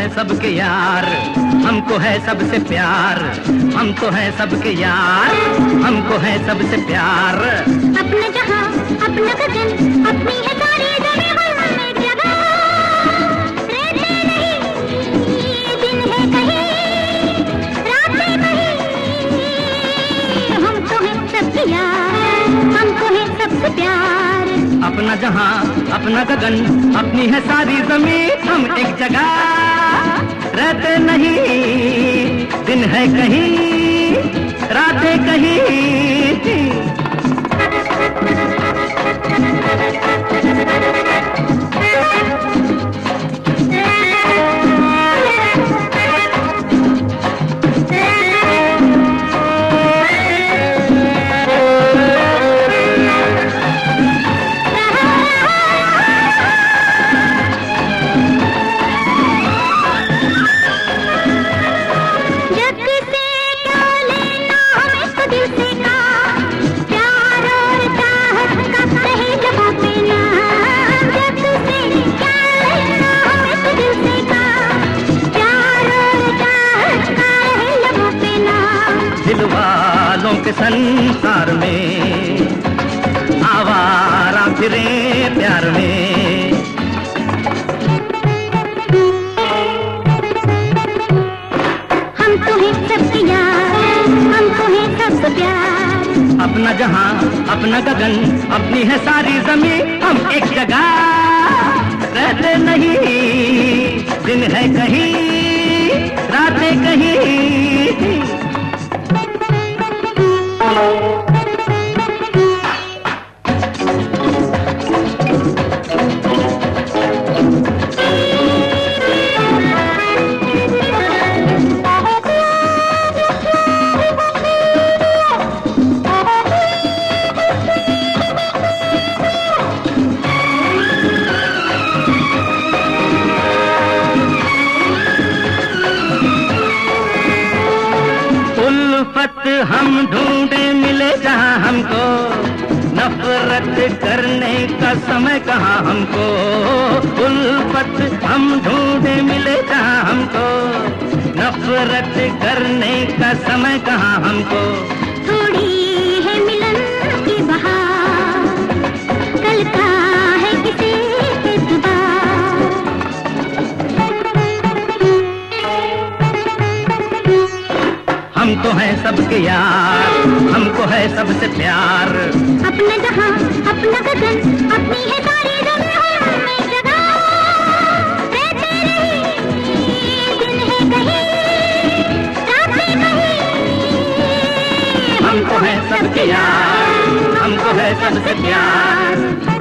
सबके यार, हमको है सबसे प्यार, हम तो है सबके यार, हमको है सबसे प्यार। अपना जहां अपना गगन अपनी है सारी जगह, में जगह रहते नहीं, दिन है कहीं रात है कहीं, हम तो है सबके यार, हमको है सबसे प्यार। अपना जहां अपना गगन अपनी है सारी जमीन, हम एक जगह रहते नहीं, दिन है कहीं रात है कहीं। दिल वालों के संसार में आवारा फिरे प्यार में, हम तो हैं सबके यार, हमको है सबसे प्यार। अपना जहां अपना गगन अपनी है सारी जमीन, हम एक जगह रहते नहीं, दिन है कहीं रात है कहीं। उल्फत हम ढूंढे मिले जहां हमको, नफरत करने का समय कहाँ हमको। उल्फत हम ढूंढे मिले जहां हमको, नफरत करने का समय कहाँ हमको। थोड़ी है मिलन की बहार, कल का है किसी एतबार, हम तो हैं सबके यार, हमको है सबसे प्यार। अपना जहां अपना गगन अपनी है सारी जगह, में जगह रहते नहीं, दिन है कहीं रात है कहीं, हमको है सबके यार, हमको है सबसे प्यार।